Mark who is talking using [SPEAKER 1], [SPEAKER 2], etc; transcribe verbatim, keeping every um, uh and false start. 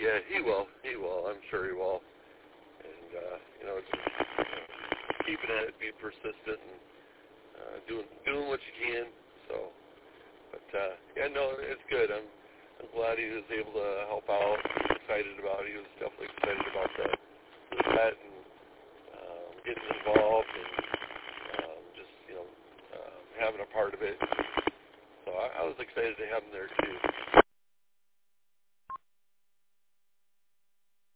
[SPEAKER 1] yeah, he will. He will. I'm sure he will. And uh, you know, just uh, keeping at it, being persistent, and uh, doing doing what you can. So, but uh, yeah, no, it's good. I'm I'm glad he was able to help out. He's excited about it. He was definitely excited about the the vet and um, getting involved and um, just you know um, having a part of it. So I, I was excited to have him there too.